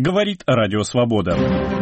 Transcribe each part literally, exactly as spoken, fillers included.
Говорит Радио Свобода.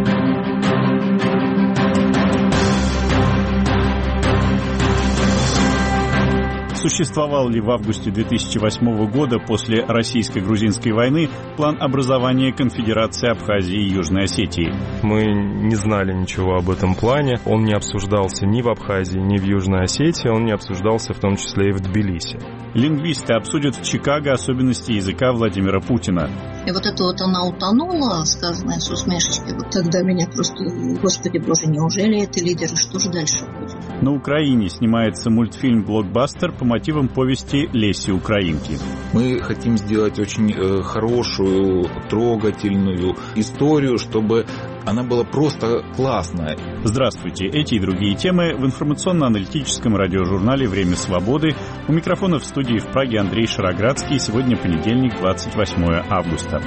Существовал ли в августе две тысячи восьмого года после российско-грузинской войны план образования Конфедерации Абхазии и Южной Осетии? Мы не знали ничего об этом плане. Он не обсуждался ни в Абхазии, ни в Южной Осетии. Он не обсуждался в том числе и в Тбилиси. Лингвисты обсудят в Чикаго особенности языка Владимира Путина. И вот это вот она утонула, сказанное с усмешечкой. Вот тогда меня просто, господи боже, неужели это лидеры? Что же дальше будет? На Украине снимается мультфильм-блокбастер по мотивам повести Леси Украинки. Мы хотим сделать очень э, хорошую, трогательную историю, чтобы она была просто классная. Здравствуйте. Эти и другие темы в информационно-аналитическом радиожурнале «Время свободы». У микрофона в студии в Праге Андрей Шароградский. Сегодня понедельник, двадцать восьмое августа.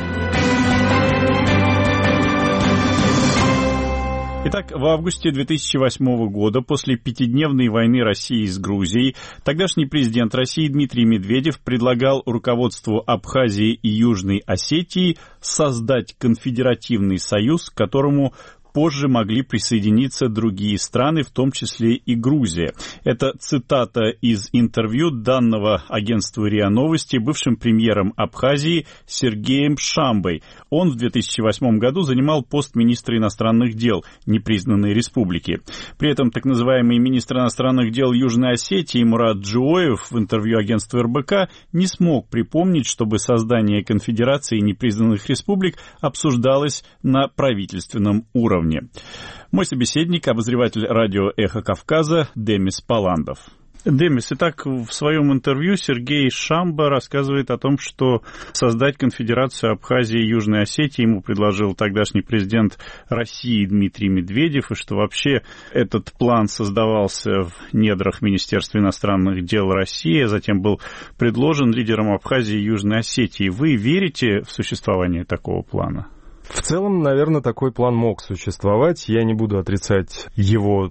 Итак, в августе две тысячи восьмого года, после пятидневной войны России с Грузией, тогдашний президент России Дмитрий Медведев предлагал руководству Абхазии и Южной Осетии создать конфедеративный союз, к которому позже могли присоединиться другие страны, в том числе и Грузия. Это цитата из интервью, данного агентству РИА Новости бывшим премьером Абхазии Сергеем Шамбой. Он в две тысячи восьмом году занимал пост министра иностранных дел непризнанной республики. При этом так называемый министр иностранных дел Южной Осетии Мурат Джуоев в интервью агентству эр бэ ка не смог припомнить, чтобы создание конфедерации непризнанных республик обсуждалось на правительственном уровне. Мой собеседник, обозреватель радио «Эхо Кавказа» Демис Паландов. Демис, итак, в своем интервью Сергей Шамба рассказывает о том, что создать конфедерацию Абхазии и Южной Осетии ему предложил тогдашний президент России Дмитрий Медведев, и что вообще этот план создавался в недрах Министерства иностранных дел России, а затем был предложен лидерам Абхазии и Южной Осетии. Вы верите в существование такого плана? В целом, наверное, такой план мог существовать. Я не буду отрицать его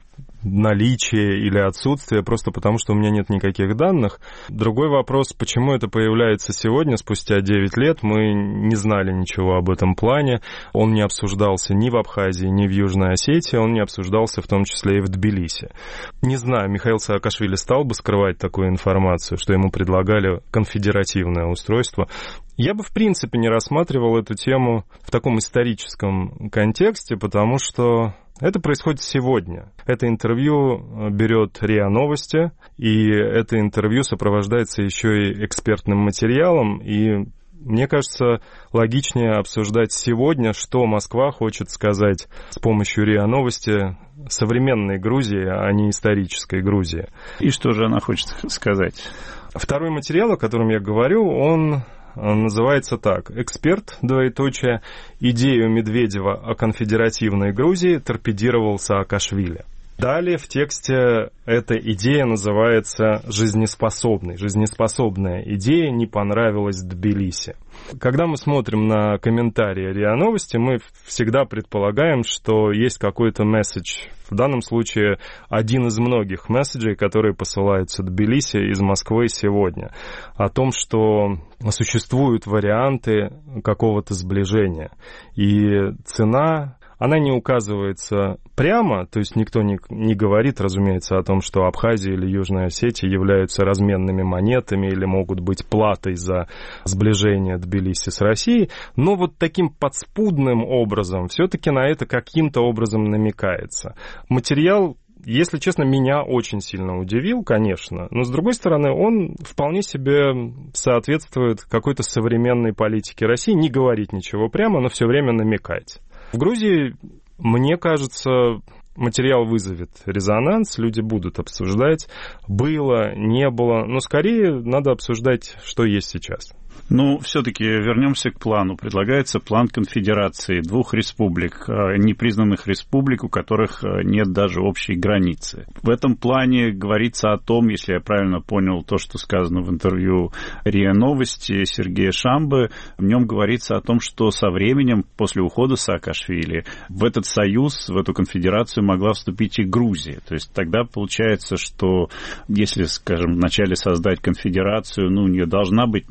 наличие или отсутствие, просто потому что у меня нет никаких данных. Другой вопрос, почему это появляется сегодня, спустя девять лет. Мы не знали ничего об этом плане. Он не обсуждался ни в Абхазии, ни в Южной Осетии. Он не обсуждался в том числе и в Тбилиси. Не знаю, Михаил Саакашвили стал бы скрывать такую информацию, что ему предлагали конфедеративное устройство. Я бы, в принципе, не рассматривал эту тему в таком историческом контексте, потому что это происходит сегодня. Это интервью берет РИА Новости, и это интервью сопровождается еще и экспертным материалом, и мне кажется, логичнее обсуждать сегодня, что Москва хочет сказать с помощью РИА Новости современной Грузии, а не исторической Грузии. И что же она хочет сказать? Второй материал, о котором я говорю, он называется так. «Эксперт, двоеточие, идею Медведева о конфедеративной Грузии торпедировал Саакашвили». Далее в тексте эта идея называется «жизнеспособной». Жизнеспособная идея не понравилась Тбилиси. Когда мы смотрим на комментарии РИА Новости, мы всегда предполагаем, что есть какой-то месседж. В данном случае один из многих месседжей, которые посылаются Тбилиси из Москвы сегодня, о том, что существуют варианты какого-то сближения. И цена... Она не указывается прямо, то есть никто не, не говорит, разумеется, о том, что Абхазия или Южная Осетия являются разменными монетами или могут быть платой за сближение Тбилиси с Россией, но вот таким подспудным образом все-таки на это каким-то образом намекается. Материал, если честно, меня очень сильно удивил, конечно, но, с другой стороны, он вполне себе соответствует какой-то современной политике России, не говорить ничего прямо, но все время намекать. В Грузии, мне кажется, материал вызовет резонанс, люди будут обсуждать, было, не было, но скорее надо обсуждать, что есть сейчас. Ну, все-таки вернемся к плану. Предлагается план конфедерации двух республик, непризнанных республик, у которых нет даже общей границы. В этом плане говорится о том, если я правильно понял то, что сказано в интервью РИА Новости Сергея Шамбы, в нем говорится о том, что со временем, после ухода Саакашвили, в этот союз, в эту конфедерацию могла вступить и Грузия. То есть тогда получается, что если, скажем, вначале создать конфедерацию, ну, у нее должна быть, ну, какая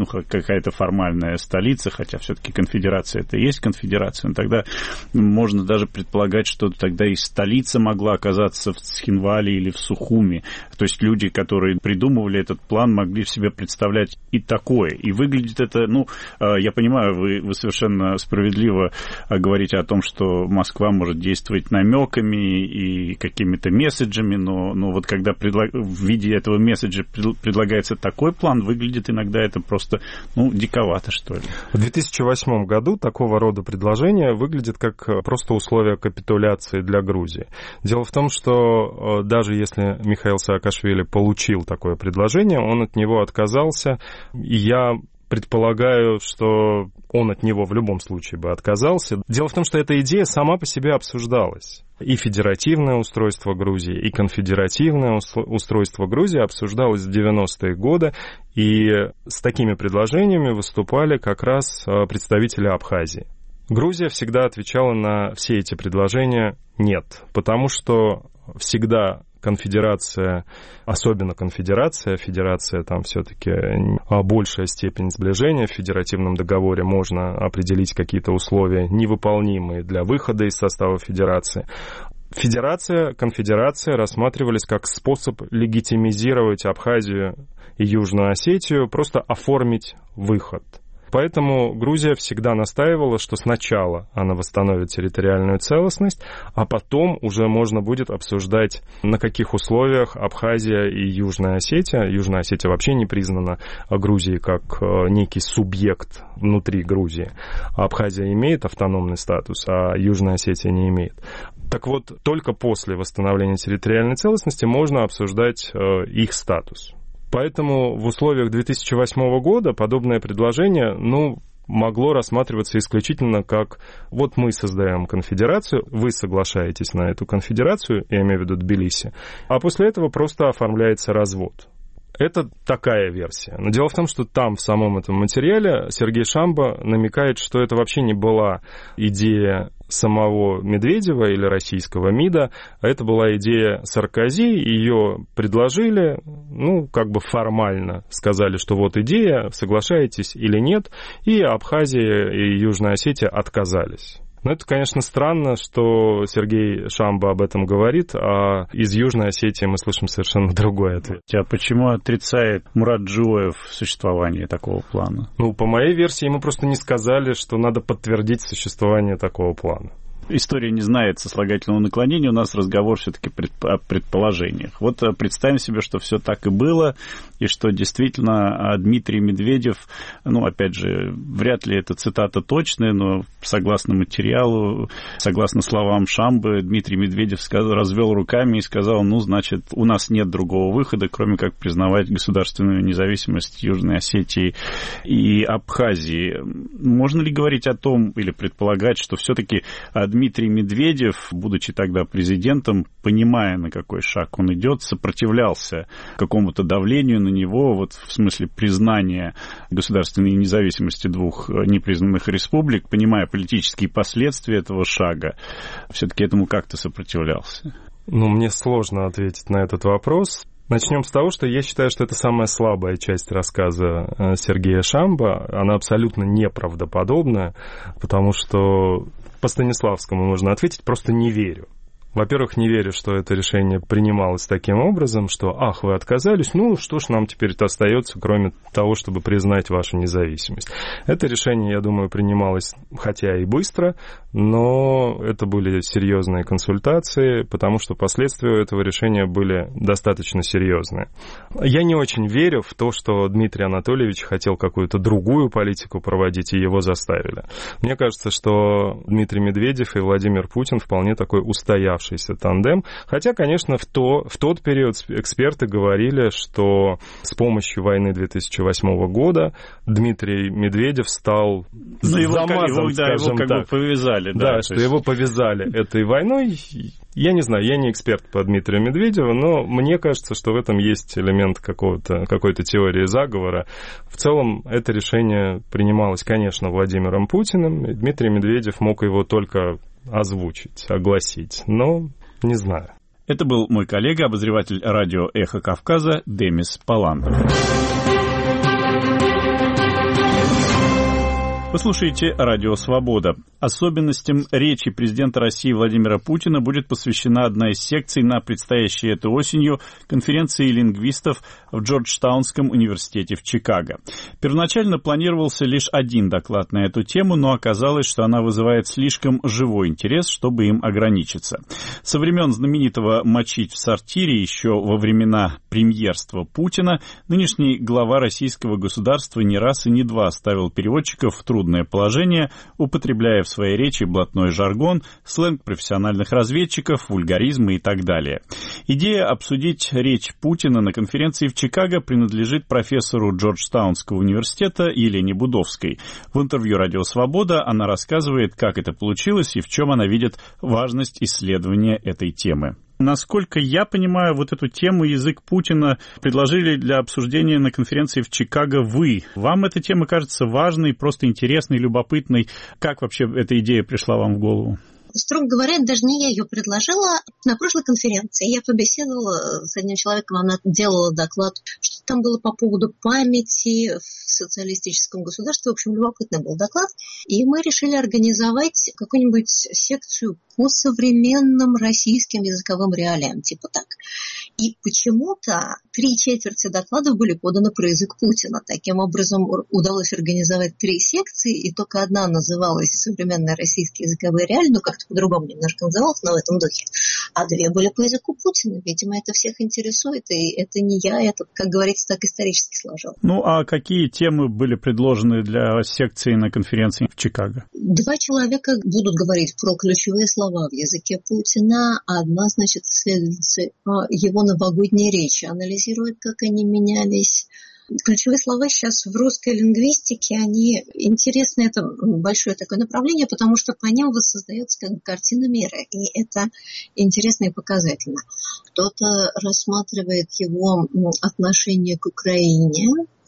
какая-то формальная столица, хотя все-таки конфедерация это и есть конфедерация, но тогда можно даже предполагать, что тогда и столица могла оказаться в Цхинвале или в Сухуми. То есть люди, которые придумывали этот план, могли в себе представлять и такое. И выглядит это, ну, я понимаю, вы, вы совершенно справедливо говорите о том, что Москва может действовать намеками и какими-то месседжами, но, но вот когда предлаг... в виде этого месседжа предлагается такой план, выглядит иногда это просто, ну, диковато, что ли. В две тысячи восьмом году такого рода предложение выглядит как просто условие капитуляции для Грузии. Дело в том, что даже если Михаил Саакашвили получил такое предложение, он от него отказался, и я предполагаю, что он от него в любом случае бы отказался. Дело в том, что эта идея сама по себе обсуждалась. И федеративное устройство Грузии, и конфедеративное устройство Грузии обсуждалось в девяностые годы, и с такими предложениями выступали как раз представители Абхазии. Грузия всегда отвечала на все эти предложения «нет», потому что всегда конфедерация, особенно конфедерация, федерация там все-таки большая степень сближения, в федеративном договоре можно определить какие-то условия, невыполнимые для выхода из состава федерации. Федерация, конфедерация рассматривались как способ легитимизировать Абхазию и Южную Осетию, просто оформить выход. Поэтому Грузия всегда настаивала, что сначала она восстановит территориальную целостность, а потом уже можно будет обсуждать, на каких условиях Абхазия и Южная Осетия. Южная Осетия вообще не признана Грузией как некий субъект внутри Грузии. Абхазия имеет автономный статус, а Южная Осетия не имеет. Так вот, только после восстановления территориальной целостности можно обсуждать их статус. Поэтому в условиях две тысячи восьмого года подобное предложение, ну, могло рассматриваться исключительно как вот мы создаем конфедерацию, вы соглашаетесь на эту конфедерацию, я имею в виду Тбилиси, а после этого просто оформляется развод. Это такая версия. Но дело в том, что там, в самом этом материале, Сергей Шамба намекает, что это вообще не была идея самого Медведева или российского МИДа, а это была идея Саркози, ее предложили, ну, как бы формально сказали, что вот идея, соглашаетесь или нет, и Абхазия и Южная Осетия отказались. Но это, конечно, странно, что Сергей Шамба об этом говорит, а из Южной Осетии мы слышим совершенно другой ответ. А почему отрицает Мурат Джоев существование такого плана? Ну, по моей версии, ему просто не сказали, что надо подтвердить существование такого плана. История не знает сослагательного наклонения, у нас разговор все-таки о предположениях. Вот представим себе, что все так и было, и что действительно Дмитрий Медведев, ну, опять же, вряд ли это цитата точная, но согласно материалу, согласно словам Шамбы, Дмитрий Медведев сказал, развел руками и сказал, ну, значит, у нас нет другого выхода, кроме как признавать государственную независимость Южной Осетии и Абхазии. Можно ли говорить о том, или предполагать, что все-таки Дмитрий Медведев, будучи тогда президентом, понимая, на какой шаг он идет, сопротивлялся какому-то давлению на него, вот в смысле признания государственной независимости двух непризнанных республик, понимая политические последствия этого шага, все-таки этому как-то сопротивлялся? Ну, мне сложно ответить на этот вопрос. Начнем с того, что я считаю, что это самая слабая часть рассказа Сергея Шамба. Она абсолютно неправдоподобная, потому что по Станиславскому можно ответить, просто не верю. Во-первых, не верю, что это решение принималось таким образом, что, ах, вы отказались, ну, что ж нам теперь-то остается, кроме того, чтобы признать вашу независимость. Это решение, я думаю, принималось, хотя и быстро, но это были серьезные консультации, потому что последствия у этого решения были достаточно серьезные. Я не очень верю в то, что Дмитрий Анатольевич хотел какую-то другую политику проводить, и его заставили. Мне кажется, что Дмитрий Медведев и Владимир Путин вполне такой устоявшийся тандем. Хотя, конечно, в, то, в тот период эксперты говорили, что с помощью войны две тысячи восьмого года Дмитрий Медведев стал ну, замазан, его, да, его как так. бы повязали. Да, да что есть... его повязали этой войной. Я не знаю, я не эксперт по Дмитрию Медведеву, но мне кажется, что в этом есть элемент какого-то, какой-то теории заговора. В целом, это решение принималось, конечно, Владимиром Путиным, и Дмитрий Медведев мог его только озвучить, огласить, но не знаю. Это был мой коллега, обозреватель радио «Эхо Кавказа» Демис Паландов. Вы слушаете «Радио Свобода». Особенностям речи президента России Владимира Путина будет посвящена одна из секций на предстоящей этой осенью конференции лингвистов в Джорджтаунском университете в Чикаго. Первоначально планировался лишь один доклад на эту тему, но оказалось, что она вызывает слишком живой интерес, чтобы им ограничиться. Со времен знаменитого «мочить в сортире» еще во времена премьерства Путина нынешний глава российского государства не раз и не два ставил переводчиков в трудное положение, употребляя в своей речи блатной жаргон, сленг профессиональных разведчиков, вульгаризмы и так далее. Идея обсудить речь Путина на конференции в Чикаго принадлежит профессору Джорджтаунского университета Елене Будовской. В интервью «Радио Свобода» она рассказывает, как это получилось и в чем она видит важность исследования этой темы. Насколько я понимаю, вот эту тему «Язык Путина» предложили для обсуждения на конференции в Чикаго вы. Вам эта тема кажется важной, просто интересной, любопытной. Как вообще эта идея пришла вам в голову? Строго говоря, даже не я ее предложила. На прошлой конференции я побеседовала с одним человеком, она делала доклад, что там было по поводу памяти в социалистическом государстве. В общем, любопытный был доклад. И мы решили организовать какую-нибудь секцию по современным российским языковым реалиям, типа так. И почему-то три четверти докладов были поданы про язык Путина. Таким образом, удалось организовать три секции, и только одна называлась «Современные российские языковые реалии», ну, как-то по-другому немножко называлась, но в этом духе. А две были по языку Путина. Видимо, это всех интересует, и это не я, это, как говорится, так исторически сложилось. Ну, а какие темы были предложены для секции на конференции в Чикаго? Два человека будут говорить про ключевые слова в языке Путина. Одна, значит, исследовательница его новогодние речи анализирует, как они менялись. Ключевые слова сейчас в русской лингвистике, они интересны, это большое такое направление, потому что по ним воссоздается как бы картина мира, и это интересно и показательно. Кто-то рассматривает его отношение к Украине,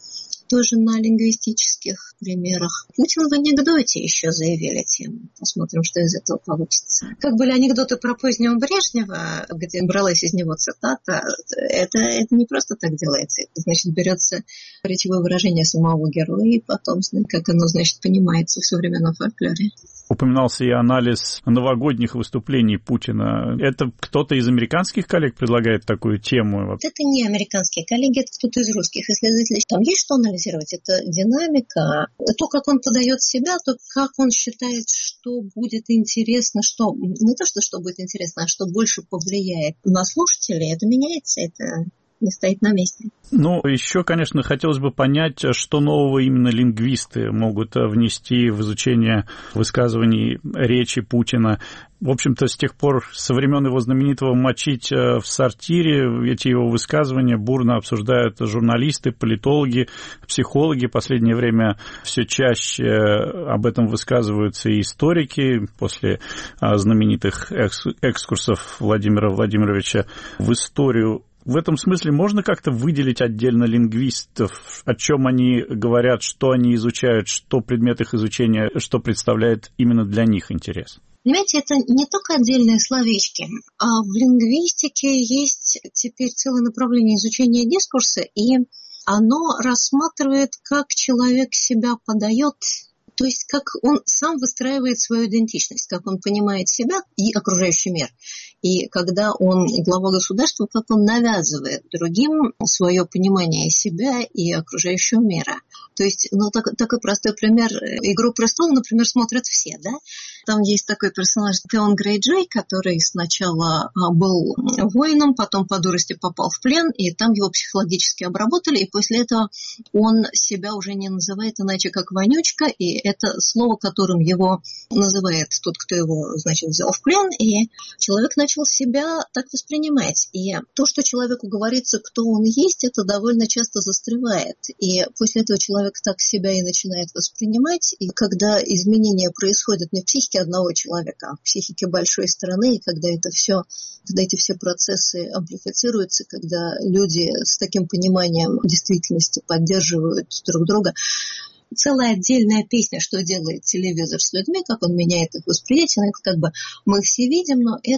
тоже на лингвистических примерах. Путин в анекдоте еще заявили тему. Посмотрим, что из этого получится. Как были анекдоты про позднего Брежнева, где бралась из него цитата, это, это не просто так делается. Это, значит, берется речевое выражение самого героя, и потом, как оно, значит, понимается в современном фольклоре. Упоминался и анализ новогодних выступлений Путина. Это кто-то из американских коллег предлагает такую тему? Это не американские коллеги, это кто-то из русских исследователей. Там есть что анализировать. Это динамика, то, как он подает себя, то, как он считает, что будет интересно, что не то, что, что будет интересно, а что больше повлияет на слушателей. Это меняется, это не стоит на месте. Ну, еще, конечно, хотелось бы понять, что нового именно лингвисты могут внести в изучение высказываний речи Путина. В общем-то, с тех пор, со времен его знаменитого «мочить в сортире», эти его высказывания бурно обсуждают журналисты, политологи, психологи. В последнее время все чаще об этом высказываются и историки. После знаменитых экскурсов Владимира Владимировича в историю. В этом смысле можно как-то выделить отдельно лингвистов, о чем они говорят, что они изучают, что предмет их изучения, что представляет именно для них интерес? Понимаете, это не только отдельные словечки, а в лингвистике есть теперь целое направление изучения дискурса, и оно рассматривает, как человек себя подает, то есть как он сам выстраивает свою идентичность, как он понимает себя и окружающий мир. И когда он глава государства, как он навязывает другим свое понимание себя и окружающего мира. То есть, ну, так, такой простой пример. «Игру престолов», например, смотрят все, да? Там есть такой персонаж Теон Грейджей, который сначала был воином, потом по дурости попал в плен, и там его психологически обработали, и после этого он себя уже не называет иначе, как вонючка, и это слово, которым его называет тот, кто его, значит, взял в плен, и человек начал себя так воспринимать. И то, что человеку говорится, кто он есть, это довольно часто застревает. И после этого человек так себя и начинает воспринимать. И когда изменения происходят не в психике одного человека, а в психике большой страны, и когда это все, когда эти все процессы амплифицируются, когда люди с таким пониманием действительности поддерживают друг друга, целая отдельная песня, что делает телевизор с людьми, как он меняет их восприятие. Это как бы мы все видим, но это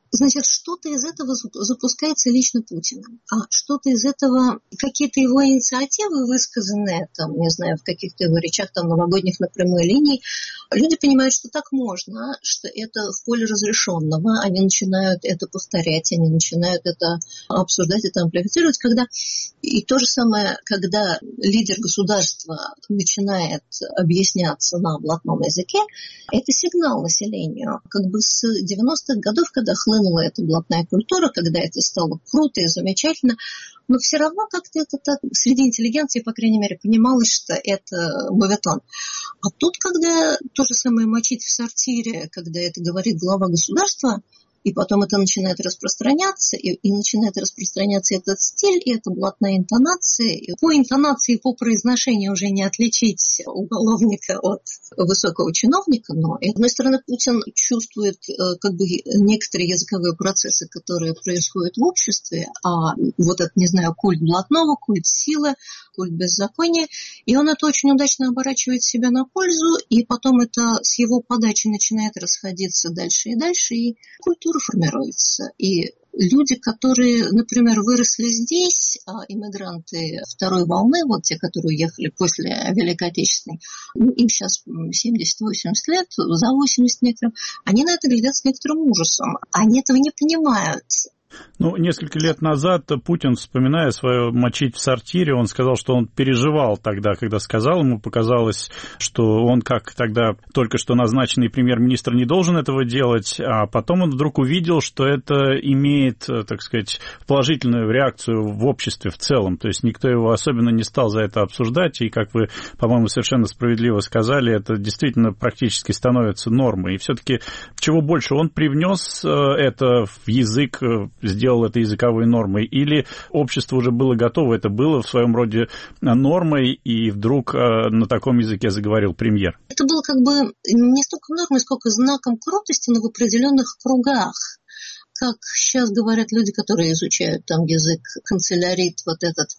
Значит, что-то из этого запускается лично Путиным, а что-то из этого, какие-то его инициативы, высказанные, там, не знаю, в каких-то его речах, там, новогодних на прямой линии, люди понимают, что так можно, что это в поле разрешенного, они начинают это повторять, они начинают это обсуждать, это амплифицировать, когда... И то же самое, когда лидер государства начинает объясняться на блатном языке, это сигнал населению. Как бы с девяностых годов, когда хлынула эта блатная культура, когда это стало круто и замечательно, но все равно как-то это так, среди интеллигенции, по крайней мере, понималось, что это моветон. А тут, когда то же самое мочить в сортире, когда это говорит глава государства, и потом это начинает распространяться, и, и начинает распространяться этот стиль, и это блатная интонация. И по интонации, по произношению уже не отличить уголовника от высокого чиновника, но, с одной стороны, Путин чувствует как бы некоторые языковые процессы, которые происходят в обществе, а вот этот, не знаю, культ блатного, культ силы, культ беззакония, и он это очень удачно оборачивает себя на пользу, и потом это с его подачи начинает расходиться дальше и дальше, и культура формируется. И люди, которые, например, выросли здесь, иммигранты второй волны, вот те, которые уехали после Великой Отечественной, ну, им сейчас семьдесят-восемьдесят лет, за восемьдесят некоторым, они на это глядят с некоторым ужасом. Они этого не понимают. Ну, несколько лет назад Путин, вспоминая свое мочить в сортире, он сказал, что он переживал тогда, когда сказал, ему показалось, что он, как тогда только что назначенный премьер-министр, не должен этого делать, а потом он вдруг увидел, что это имеет, так сказать, положительную реакцию в обществе в целом, то есть никто его особенно не стал за это обсуждать, и, как вы, по-моему, совершенно справедливо сказали, это действительно практически становится нормой, и все-таки чего больше он привнес это в язык, сделал это языковой нормой, или общество уже было готово, это было в своем роде нормой, и вдруг на таком языке заговорил премьер? Это было как бы не столько нормой, сколько знаком крутости, но в определенных кругах. Как сейчас говорят люди, которые изучают там язык, канцелярит, вот этот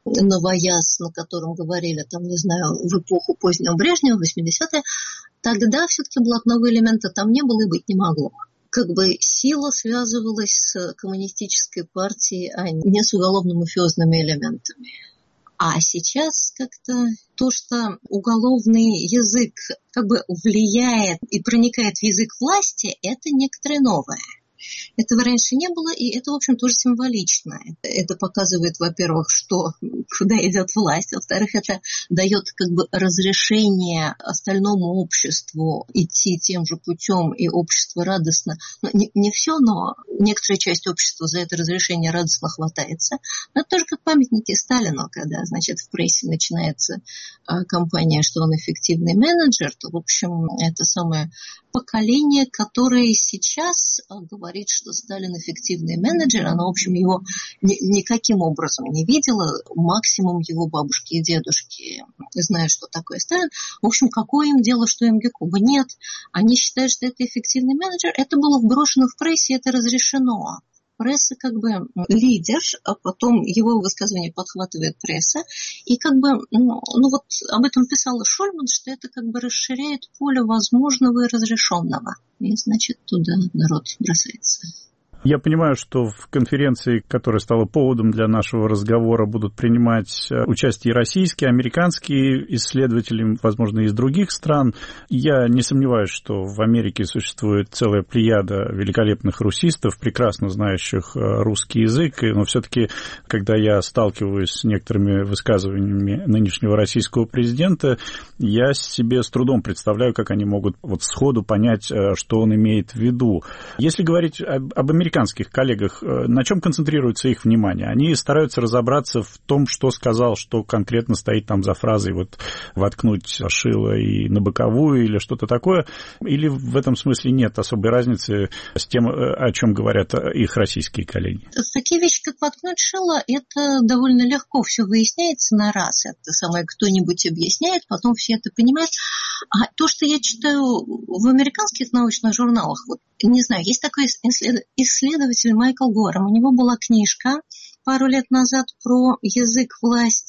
новояз, на котором говорили, там, не знаю, в эпоху позднего Брежнева, восьмидесятые, тогда все-таки блатного элемента там не было и быть не могло. Как бы сила связывалась с коммунистической партией, а не с уголовно-мафиозными элементами. А сейчас как-то то, что уголовный язык как бы влияет и проникает в язык власти, это некоторое новое. Этого раньше не было, и это, в общем, тоже символично. Это показывает, во-первых, что куда идет власть, во-вторых, это дает как бы разрешение остальному обществу идти тем же путем, и общество радостно. Ну, не, не все, но некоторая часть общества за это разрешение радостно хватается. Но это тоже как памятники Сталину, когда, значит, в прессе начинается а, кампания, что он эффективный менеджер, то, в общем, это самое поколение, которое сейчас говорит, что Сталин эффективный менеджер, оно, в общем, его ни, никаким образом не видела. Максимум его бабушки и дедушки знают, что такое Сталин. В общем, какое им дело, что эм гэ Куба? Нет. Они считают, что это эффективный менеджер. Это было вброшено в прессе, это разрешено. Пресса как бы лидер, а потом его высказывание подхватывает пресса. И как бы, ну, ну вот об этом писала Шульман, что это как бы расширяет поле возможного и разрешенного. И значит, туда народ бросается. Я понимаю, что в конференции, которая стала поводом для нашего разговора, будут принимать участие и российские, и американские исследователи, возможно, из других стран. Я не сомневаюсь, что в Америке существует целая плеяда великолепных русистов, прекрасно знающих русский язык, но все-таки, когда я сталкиваюсь с некоторыми высказываниями нынешнего российского президента, я себе с трудом представляю, как они могут вот сходу понять, что он имеет в виду. Если говорить об, об американских американских коллегах, на чем концентрируется их внимание? Они стараются разобраться в том, что сказал, что конкретно стоит там за фразой, вот воткнуть шило и на боковую или что-то такое, или в этом смысле нет особой разницы с тем, о чем говорят их российские коллеги? Такие вещи, как воткнуть шило, это довольно легко все выясняется на раз. Это самое кто-нибудь объясняет, потом все это понимают. А то, что я читаю в американских научных журналах, вот, не знаю, есть такой исследователь Майкл Гором, у него была книжка пару лет назад про язык власти.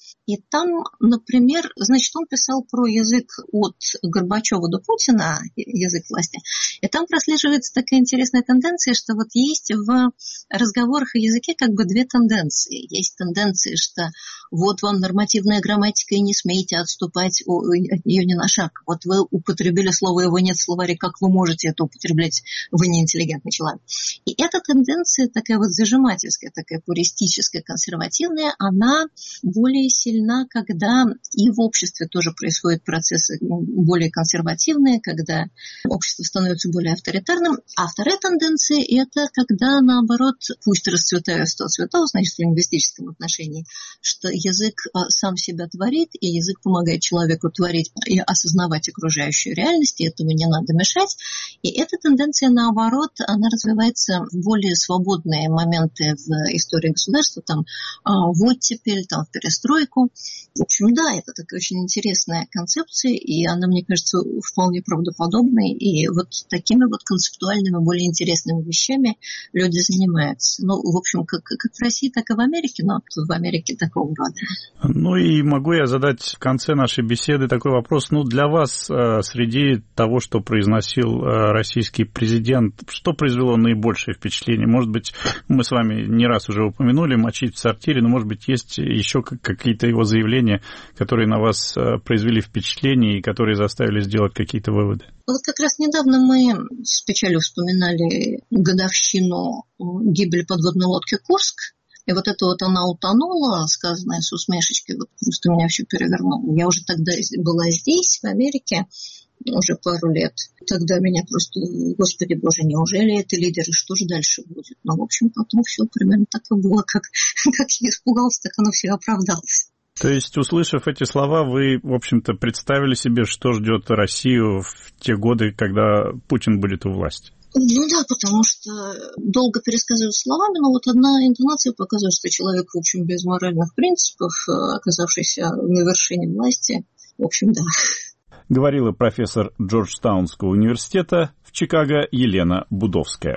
И там, например, значит, он писал про язык от Горбачева до Путина, язык власти, и там прослеживается такая интересная тенденция, что вот есть в разговорах о языке как бы две тенденции. Есть тенденция, что вот вам нормативная грамматика, и не смейте отступать от нее ни на шаг. Вот вы употребили слово, его нет в словаре, как вы можете это употреблять, вы неинтеллигентный человек. И эта тенденция такая вот зажимательская, такая пуристическая, консервативная, она более сильна, когда и в обществе тоже происходят процессы более консервативные, когда общество становится более авторитарным. А вторая тенденция – это когда, наоборот, пусть расцветает сто цветов, значит, в лингвистическом отношении, что язык сам себя творит, и язык помогает человеку творить и осознавать окружающую реальность, и этому не надо мешать. И эта тенденция, наоборот, она развивается в более свободные моменты в истории государства, там, в оттепель, там, в перестройку. В общем, да, это такая очень интересная концепция, и она, мне кажется, вполне правдоподобной, и вот такими вот концептуальными, более интересными вещами люди занимаются. Ну, в общем, как, как в России, так и в Америке, но в Америке такого рода. Ну и могу я задать в конце нашей беседы такой вопрос. Ну, для вас среди того, что произносил российский президент, что произвело наибольшее впечатление? Может быть, мы с вами не раз уже упомянули мочить в сортире, но, может быть, есть еще какие-то его заявления, которые на вас произвели впечатление и которые заставили сделать какие-то выводы? Вот как раз недавно мы с печалью вспоминали годовщину гибели подводной лодки «Курск». И вот это вот она утонула, сказанное с усмешечкой, вот просто меня все перевернуло. Я уже тогда была здесь, в Америке, уже пару лет. Тогда меня просто, господи боже, неужели это лидеры, что же дальше будет? Ну, в общем, потом все примерно так и было, как, как я испугался, так оно все оправдалось. То есть, услышав эти слова, вы, в общем-то, представили себе, что ждет Россию в те годы, когда Путин будет у власти? Ну да, потому что долго пересказывать словами, но вот одна интонация показывает, что человек, в общем, без моральных принципов, оказавшийся на вершине власти, в общем, да. Говорила профессор Джорджтаунского университета в Чикаго Елена Будовская.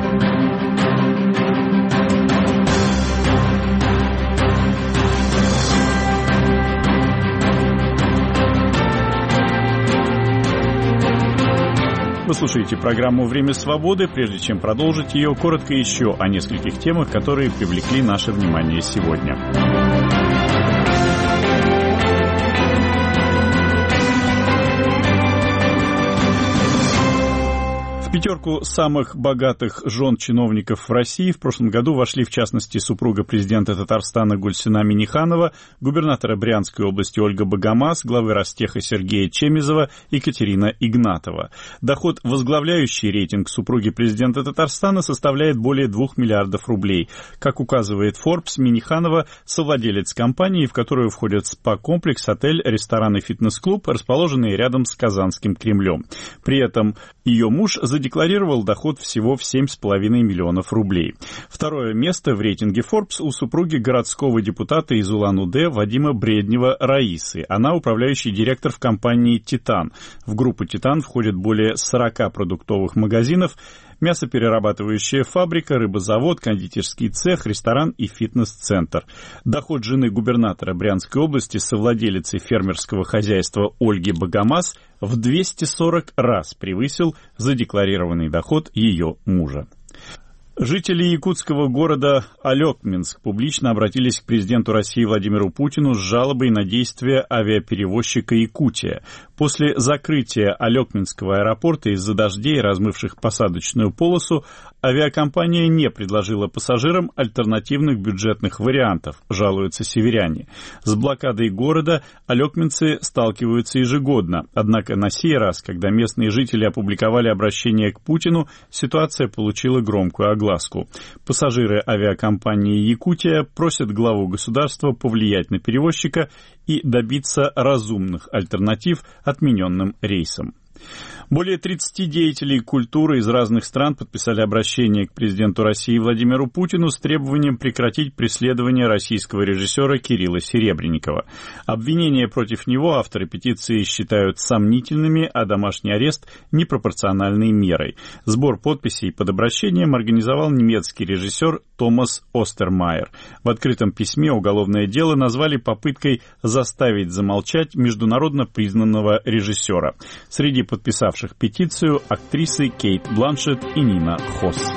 Вы слушаете программу «Время свободы». Прежде чем продолжить ее, коротко еще о нескольких темах, которые привлекли наше внимание сегодня. В пятерку самых богатых жен чиновников в России в прошлом году вошли, в частности, супруга президента Татарстана Гульсина Миниханова, губернатора Брянской области Ольга Богомаз, главы Ростеха Сергея Чемизова и Катерина Игнатова. Доход, возглавляющий рейтинг супруги президента Татарстана, составляет более двух миллиардов рублей. Как указывает Forbes, Миниханова – совладелец компании, в которую входят спа-комплекс, отель, ресторан и фитнес-клуб, расположенные рядом с Казанским Кремлем. При этом ее муж задекларировал доход всего в семь с половиной миллионов рублей. Второе место в рейтинге Forbes у супруги городского депутата из Улан-Удэ Вадима Бреднева Раисы. Она управляющий директор в компании «Титан». В группу «Титан» входят более сорока продуктовых магазинов, мясоперерабатывающая фабрика, рыбозавод, кондитерский цех, ресторан и фитнес-центр. Доход жены губернатора Брянской области, совладелицы фермерского хозяйства Ольги Богомаз, в двести сорок раз превысил задекларированный доход ее мужа. Жители якутского города Алекминск публично обратились к президенту России Владимиру Путину с жалобой на действия авиаперевозчика «Якутия». После закрытия Алекминского аэропорта из-за дождей, размывших посадочную полосу, авиакомпания не предложила пассажирам альтернативных бюджетных вариантов, жалуются северяне. С блокадой города алекминцы сталкиваются ежегодно. Однако на сей раз, когда местные жители опубликовали обращение к Путину, ситуация получила громкую огласку. Пассажиры авиакомпании «Якутия» просят главу государства повлиять на перевозчика и добиться разумных альтернатив отмененным рейсам. Более тридцати деятелей культуры из разных стран подписали обращение к президенту России Владимиру Путину с требованием прекратить преследование российского режиссера Кирилла Серебренникова. Обвинения против него авторы петиции считают сомнительными, а домашний арест – непропорциональной мерой. Сбор подписей под обращением организовал немецкий режиссер Томас Остермайер. В открытом письме уголовное дело назвали попыткой заставить замолчать международно признанного режиссера. Среди подписавших петицию актрисы Кейт Бланшетт и Нина Хосс.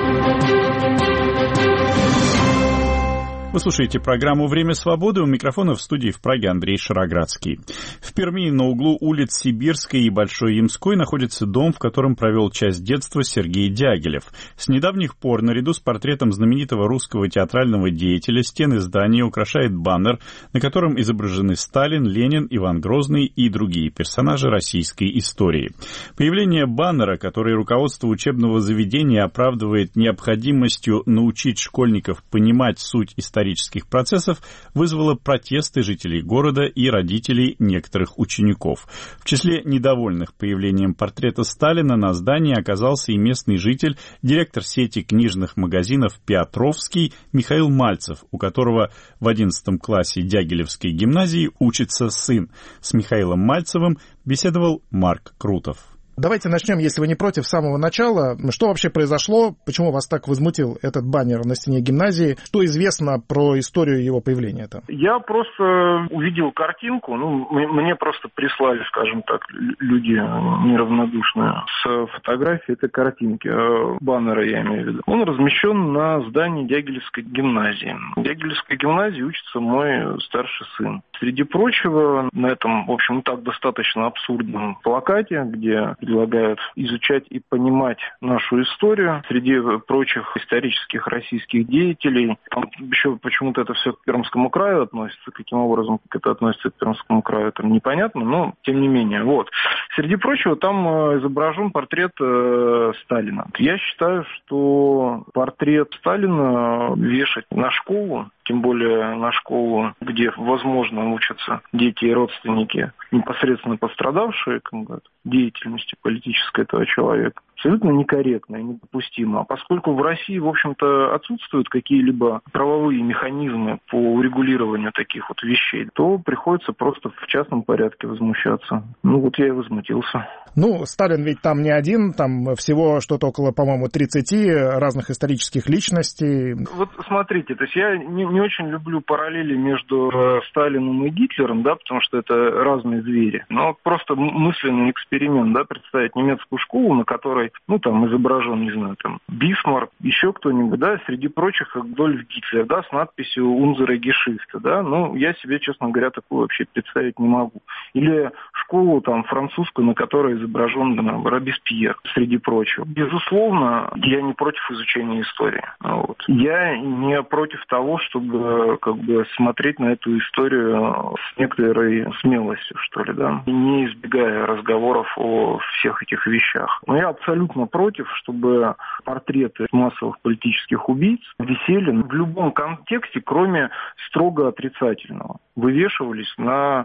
Вы слушаете программу «Время свободы». У микрофона в студии в Праге Андрей Шароградский. В Перми на углу улиц Сибирской и Большой Ямской находится дом, в котором провел часть детства Сергей Дягилев. С недавних пор наряду с портретом знаменитого русского театрального деятеля стены здания украшает баннер, на котором изображены Сталин, Ленин, Иван Грозный и другие персонажи российской истории. Появление баннера, который руководство учебного заведения оправдывает необходимостью научить школьников понимать суть истории, исторических процессов, вызвало протесты жителей города и родителей некоторых учеников. В числе недовольных появлением портрета Сталина на здании оказался и местный житель, директор сети книжных магазинов «Петровский» Михаил Мальцев, у которого в одиннадцатом классе Дягилевской гимназии учится сын. С Михаилом Мальцевым беседовал Марк Крутов. Давайте начнем, если вы не против, с самого начала. Что вообще произошло? Почему вас так возмутил этот баннер на стене гимназии? Что известно про историю его появления-то? Я просто увидел картинку. Ну, мне просто прислали, скажем так, люди неравнодушные с фотографией этой картинки. Баннера я имею в виду. Он размещен на здании Дягилевской гимназии. В Дягилевской гимназии учится мой старший сын. Среди прочего, на этом, в общем, так достаточно абсурдном плакате, где предлагают изучать и понимать нашу историю. Среди прочих исторических российских деятелей. Там еще почему-то это все к Пермскому краю относится. Каким образом это относится к Пермскому краю, это непонятно, но тем не менее. Вот. Среди прочего там изображен портрет э, Сталина. Я считаю, что портрет Сталина вешать на школу, тем более на школу, где, возможно, учатся дети и родственники, непосредственно пострадавшие как бы, деятельностью политической этого человека, абсолютно некорректно и недопустимо. А поскольку в России, в общем-то, отсутствуют какие-либо правовые механизмы по урегулированию таких вот вещей, то приходится просто в частном порядке возмущаться. Ну вот я и возмутился. Ну, Сталин ведь там не один, там всего что-то около, по-моему, тридцати разных исторических личностей. Вот смотрите, то есть я не, не очень люблю параллели между Сталиным и Гитлером, да, потому что это разные звери. Но просто мысленный эксперимент, да, представить немецкую школу, на которой, ну, там изображен, не знаю, там, Бисмарк, еще кто-нибудь, да, среди прочих Адольф Гитлер, да, с надписью «Unsere Geschichte», да, ну, я себе, честно говоря, такую вообще представить не могу. Или школу, там, французскую, на которой изображен, да, Робеспьер, среди прочего. Безусловно, я не против изучения истории. Вот. Я не против того, чтобы, как бы, смотреть на эту историю с некоторой смелостью, что ли, да, и не избегая разговоров о всех этих вещах. Но я абсолютно против, чтобы портреты массовых политических убийц висели в любом контексте, кроме строго отрицательного. Вывешивались на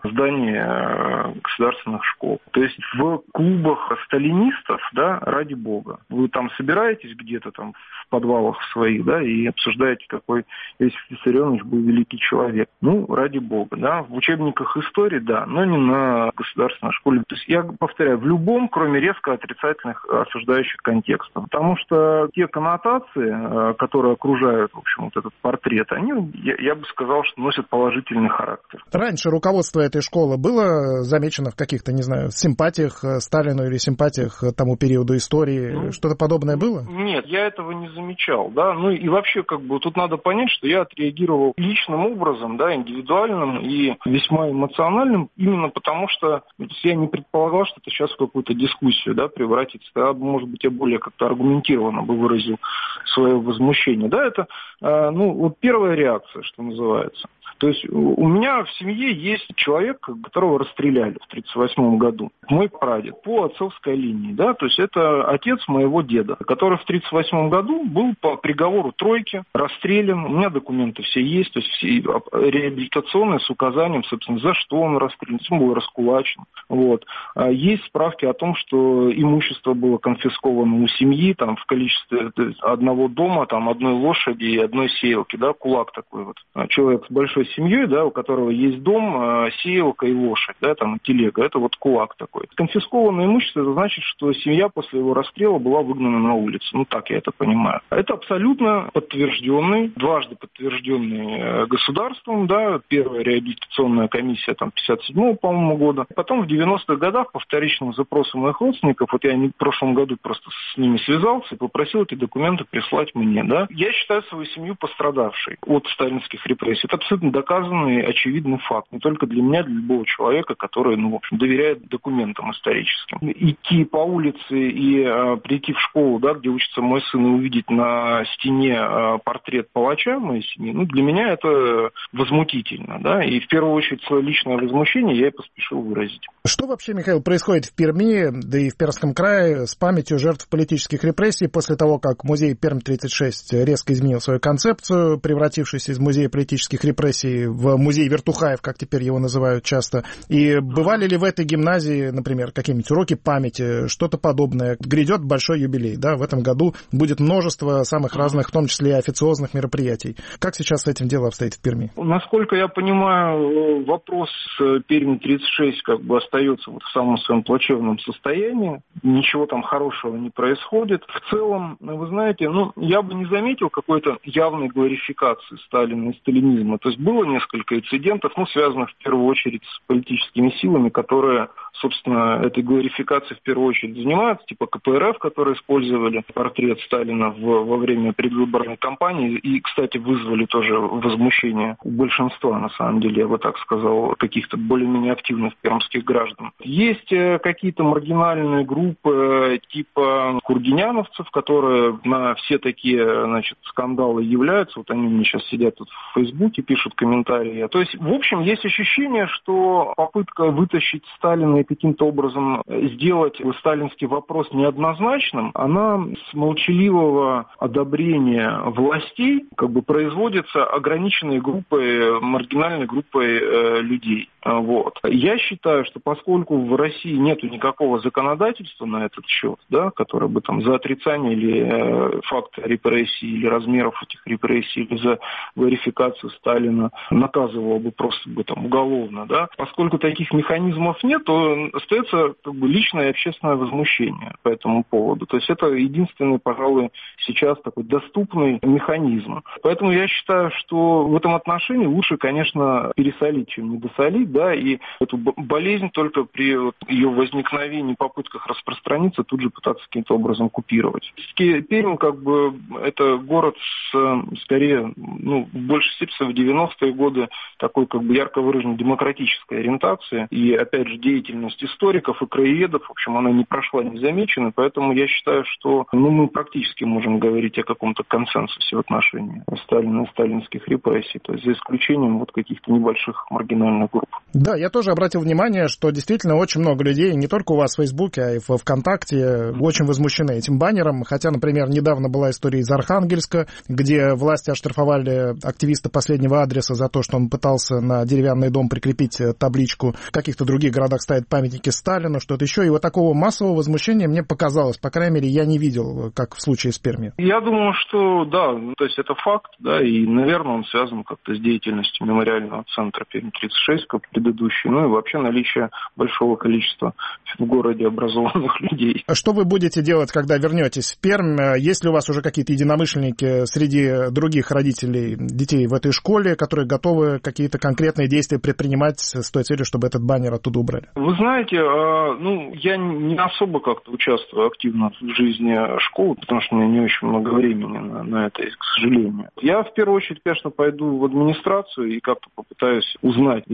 здании государственных школ. То есть в клубах сталинистов, да, ради бога. Вы там собираетесь где-то там в подвалах своих, да, и обсуждаете, какой Иосиф Виссарионович был великий человек. Ну, ради бога, да. В учебниках истории, да, но не на государственной школе. То есть я повторяю, в любом, кроме резко отрицательных осуждающих контекстов. Потому что те коннотации, которые окружают, в общем, вот этот портрет, они, я, я бы сказал, что носят положительный характер. Раньше руководство этой школы было замечено в каких-то, не знаю, симпатиях Сталину или симпатиях тому периоду истории? Ну, что-то подобное было? Нет, я этого не замечал, да. Ну и вообще, как бы, тут надо понять, что я отреагировал личным образом, да, индивидуальным и весьма эмоциональным, именно потому что я не предполагал, что это сейчас в какую-то дискуссию, да, превратится. А, может быть, я более как-то аргументированно бы выразил свое возмущение. Да, это, ну, вот первая реакция, что называется. То есть у меня в семье есть человек, которого расстреляли в тридцать восьмом году. Мой прадед по отцовской линии, да, то есть это отец моего деда, который в тридцать восьмом году был по приговору тройки расстрелян. У меня документы все есть, то есть все реабилитационные с указанием, собственно, за что он расстрелян, он был раскулачен. Вот. Есть справки о том, что имущество было конфисковано у семьи, там в количестве одного дома, там одной лошади и одной сеялки, да, кулак такой вот. Человек с большой семьей, да, у которого есть дом, сеялка и лошадь, да, там телега, это вот кулак такой. Конфискованное имущество, это значит, что семья после его расстрела была выгнана на улицу. Ну, так я это понимаю. Это абсолютно подтвержденный, дважды подтвержденный государством, да, первая реабилитационная комиссия там пятьдесят седьмого, по-моему, года. Потом в девяностых годах по вторичному запросу моих родственников, вот я в прошлом году просто с ними связался и попросил эти документы прислать мне, да. Я считаю свою семью пострадавшей от сталинских репрессий. Это абсолютно доказанный, очевидный факт. Не только для меня, для любого человека, который, ну, в общем, доверяет документам историческим. Идти по улице и э, прийти в школу, да, где учится мой сын, и увидеть на стене э, портрет палача моей семьи, ну, для меня это возмутительно, да, и в первую очередь свое личное возмущение я и поспешил выразить. Что вообще, Михаил, происходит в Перми, да и в Пермском крае с памятью жертв политических репрессий после того, как музей Пермь тридцать шесть резко изменил свою концепцию, превратившись из музея политических репрессий в музей Вертухаев, как теперь его называют часто. И бывали ли в этой гимназии, например, какие-нибудь уроки памяти, что-то подобное? Грядет большой юбилей, да, в этом году будет множество самых разных, в том числе и официозных мероприятий. Как сейчас с этим дело обстоит в Перми? Насколько я понимаю, вопрос Пермь тридцать шесть как бы остается вот в самом своем плачевном состоянии. Ничего там хорошего не происходит. В целом, вы знаете, ну, я бы не заметил какой-то явной глорификации Сталина и сталинизма. То есть было несколько инцидентов, ну, связанных в первую очередь с политическими силами, которые, собственно, этой глорификацией в первую очередь занимаются, типа ка пэ эр эф, которые использовали портрет Сталина в, во время предвыборной кампании и, кстати, вызвали тоже возмущение у большинства, на самом деле, я бы так сказал, каких-то более-менее активных пермских граждан. Есть какие-то маргинальные группы типа кургиняновцев, которые на все такие, значит, скандалы являются. Вот они мне сейчас сидят тут в Фейсбуке, пишут комментарии. То есть, в общем, есть ощущение, что попытка вытащить Сталина и каким-то образом сделать сталинский вопрос неоднозначным, она с молчаливого одобрения властей как бы производится ограниченной группой, маргинальной группой э, людей. Вот. Я считаю, что поскольку в России нету никакого законодательства на этот счет, да, которое бы там за отрицание или э, факта репрессий, или размеров этих репрессий, или за глорификацию Сталина наказывало бы просто бы там уголовно, да, поскольку таких механизмов нет, то остается как бы личное и общественное возмущение по этому поводу. То есть это единственный, пожалуй, сейчас такой доступный механизм. Поэтому я считаю, что в этом отношении лучше, конечно, пересолить, чем недосолить, да, и эту болезнь только при вот ее возникновении, попытках распространиться, тут же пытаться каким-то образом купировать. Пермь, как бы, это город с, скорее, ну, в большей степени в девяностые годы такой, как бы, ярко выраженной демократической ориентации, и, опять же, деятельность историков и краеведов, в общем, она не прошла незамеченной, поэтому я считаю, что, ну, мы практически можем говорить о каком-то консенсусе в отношении Сталина и сталинских репрессий, то есть за исключением вот каких-то небольших маргинальных групп. Да, я тоже обратил внимание, что действительно очень много людей, не только у вас в Фейсбуке, а и в ВКонтакте, очень возмущены этим баннером. Хотя, например, недавно была история из Архангельска, где власти оштрафовали активиста последнего адреса за то, что он пытался на деревянный дом прикрепить табличку. В каких-то других городах ставят памятники Сталину, что-то еще. И вот такого массового возмущения мне показалось. По крайней мере, я не видел, как в случае с Пермью. Я думаю, что да, то есть это факт, да, и, наверное, он связан как-то с деятельностью мемориального центра Пермь тридцать шесть, как предыдущий, ну и вообще наличие большого количества в городе образованных людей. А что вы будете делать, когда вернетесь в Пермь? Есть ли у вас уже какие-то единомышленники среди других родителей детей в этой школе, которые готовы какие-то конкретные действия предпринимать с той целью, чтобы этот баннер оттуда убрали? Вы знаете, ну, я не особо как-то участвую активно в жизни школы, потому что у меня не очень много времени на, на это, к сожалению. Я в первую очередь, конечно, пойду в администрацию и как-то попытаюсь узнать и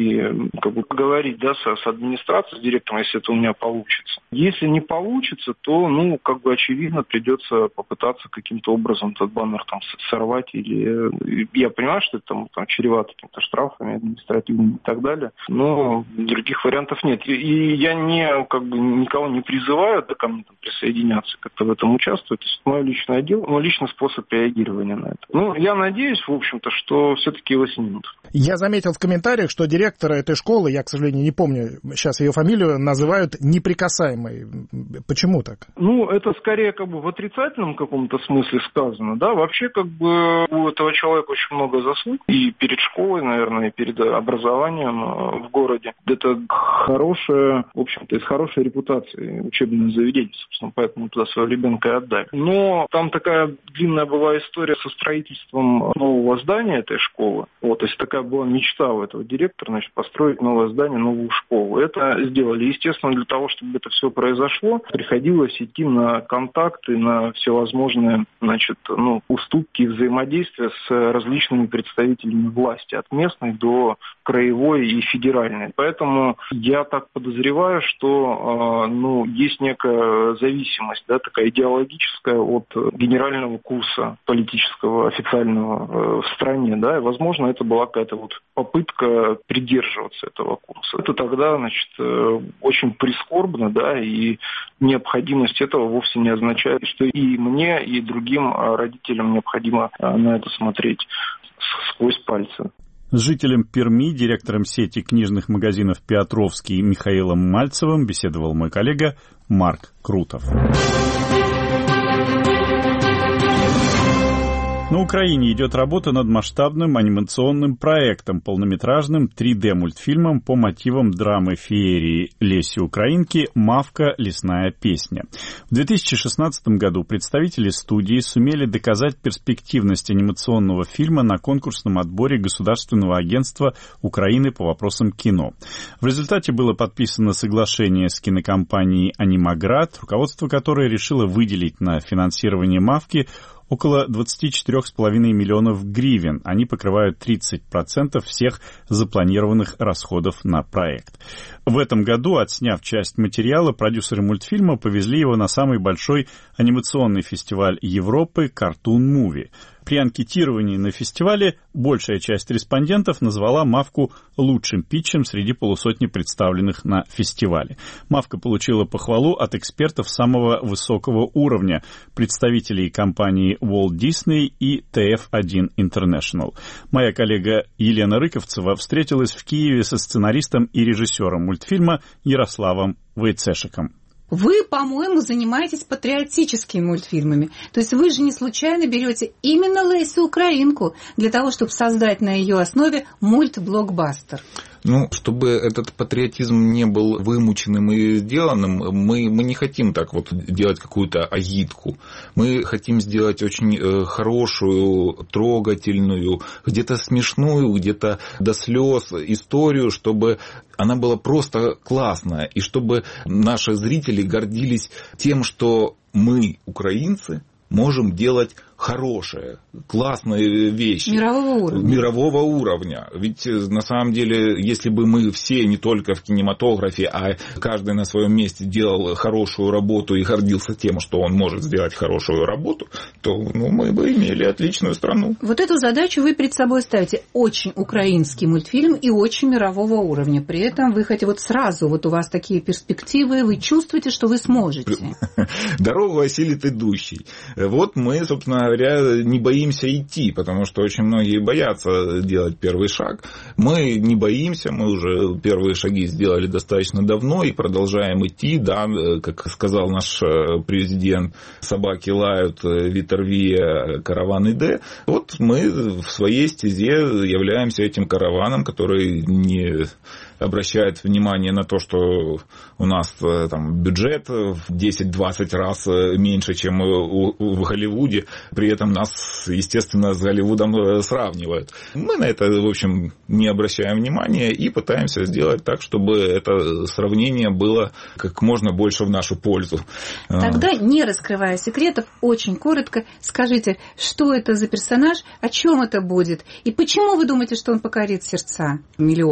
как бы поговорить, да, с, с администрацией, с директором, если это у меня получится. Если не получится, то, ну, как бы очевидно, придется попытаться каким-то образом этот баннер там сорвать или... Я понимаю, что это там, там чревато какими-то штрафами административными и так далее, но других вариантов нет. И, и я не, как бы, никого не призываю да, ко мне там присоединяться, как-то в этом участвовать. То есть это мое личное дело, мой личный способ реагирования на это. Ну, я надеюсь, в общем-то, что все-таки его снимут. Я заметил в комментариях, что директора этой школы, я, к сожалению, не помню сейчас ее фамилию, называют неприкасаемой. Почему так? Ну, это скорее как бы в отрицательном каком-то смысле сказано, да. Вообще, как бы у этого человека очень много заслуг и перед школой, наверное, и перед образованием в городе. Это хорошая, в общем-то, из хорошей репутации учебное заведение, собственно, поэтому туда своего ребенка и отдали. Но там такая длинная была история со строительством нового здания этой школы. Вот, то есть такая была мечта у этого директора, значит, построить новое здание, новую школу. Это сделали. Естественно, для того, чтобы это все произошло, приходилось идти на контакты, на всевозможные, значит, ну, уступки и взаимодействия с различными представителями власти, от местной до краевой и федеральной. Поэтому я так подозреваю, что э, ну, есть некая зависимость, да, такая идеологическая от генерального курса политического, официального э, в стране, да, и, возможно, это была какая-то вот попытка придерживаться этого курса. Это тогда, значит, э, очень прискорбно, да, и необходимость этого вовсе не означает, что и мне, и другим родителям необходимо на это смотреть сквозь пальцы. С жителем Перми, директором сети книжных магазинов «Петровский» Михаилом Мальцевым беседовал мой коллега Марк Крутов. На Украине идет работа над масштабным анимационным проектом, полнометражным три дэ-мультфильмом по мотивам драмы феерии Леси Украинки «Мавка. Лесная песня». В две тысячи шестнадцатом году представители студии сумели доказать перспективность анимационного фильма на конкурсном отборе Государственного агентства Украины по вопросам кино. В результате было подписано соглашение с кинокомпанией «Анимаград», руководство которой решило выделить на финансирование «Мавки» около двадцать четыре целых пять десятых миллионов гривен. Они покрывают тридцать процентов всех запланированных расходов на проект. В этом году, отсняв часть материала, продюсеры мультфильма повезли его на самый большой анимационный фестиваль Европы Cartoon Movie. При анкетировании на фестивале большая часть респондентов назвала «Мавку» лучшим питчем среди полусотни представленных на фестивале. «Мавка» получила похвалу от экспертов самого высокого уровня, представителей компаний Walt Disney и тэ эф один International. Моя коллега Елена Рыковцева встретилась в Киеве со сценаристом и режиссером мультфильма Ярославом Войцешиком. Вы, по-моему, занимаетесь патриотическими мультфильмами. То есть вы же не случайно берете именно Лесю Украинку для того, чтобы создать на ее основе мульт-блокбастер. Ну, чтобы этот патриотизм не был вымученным и сделанным, мы, мы не хотим так вот делать какую-то агитку. Мы хотим сделать очень хорошую, трогательную, где-то смешную, где-то до слез историю, чтобы она была просто классная, и чтобы наши зрители гордились тем, что мы, украинцы, можем делать хорошие, классные вещи. Мирового уровня. Мирового уровня. Ведь на самом деле, если бы мы все, не только в кинематографе, а каждый на своем месте делал хорошую работу и гордился тем, что он может сделать хорошую работу, то ну, мы бы имели отличную страну. Вот эту задачу вы перед собой ставите. Очень украинский мультфильм и очень мирового уровня. При этом вы хотите вот сразу, вот у вас такие перспективы, вы чувствуете, что вы сможете. Дорогу осилит идущий. Вот мы, собственно говоря, не боимся идти, потому что очень многие боятся делать первый шаг. Мы не боимся, мы уже первые шаги сделали достаточно давно и продолжаем идти. Да, как сказал наш президент, собаки лают, ветер вие, караван иде. Вот мы в своей стезе являемся этим караваном, который не обращает внимание на то, что у нас там бюджет в десять-двадцать раз меньше, чем в Голливуде. При этом нас, естественно, с Голливудом сравнивают. Мы на это, в общем, не обращаем внимания и пытаемся сделать так, чтобы это сравнение было как можно больше в нашу пользу. Тогда, не раскрывая секретов, очень коротко скажите, что это за персонаж, о чем это будет и почему вы думаете, что он покорит сердца миллионов?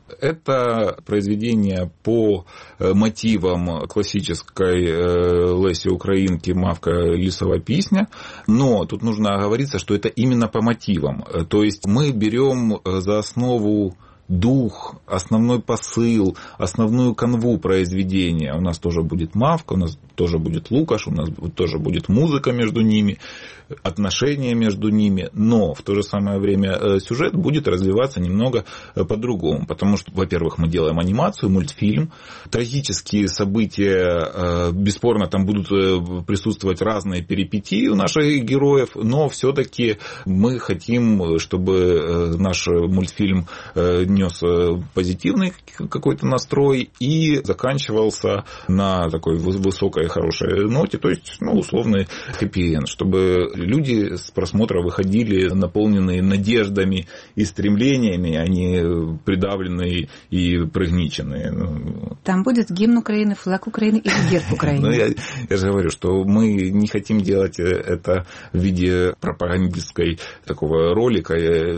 Это произведение по мотивам классической Лесі Українки «Мавка. Лісова пісня», но тут нужно оговориться, что это именно по мотивам. То есть мы берем за основу дух, основной посыл, основную канву произведения. У нас тоже будет Мавка, у нас тоже будет Лукаш, у нас тоже будет музыка между ними, отношения между ними, но в то же самое время сюжет будет развиваться немного по-другому, потому что, во-первых, мы делаем анимацию, мультфильм, трагические события, бесспорно, там будут присутствовать разные перипетии у наших героев, но все-таки мы хотим, чтобы наш мультфильм нес позитивный какой-то настрой и заканчивался на такой высокой, хорошей ноте, то есть, ну, условный хэппи-энд, чтобы люди с просмотра выходили наполненные надеждами и стремлениями, а не придавленные и пригниченные. Там будет гимн Украины, флаг Украины и герб Украины. Ну, я, я же говорю, что мы не хотим делать это в виде пропагандистской такого ролика.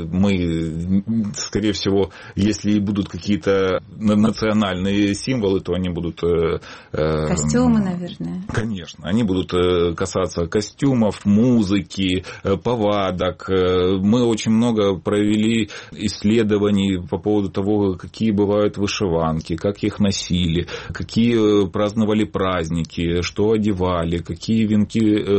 Мы, скорее всего, если будут какие-то национальные символы, то они будут... Костюмы, наверное. Конечно. Они будут касаться костюмов, музыки, повадок. Мы очень много провели исследований по поводу того, какие бывают вышиванки, как их носили, какие праздновали праздники, что одевали, какие венки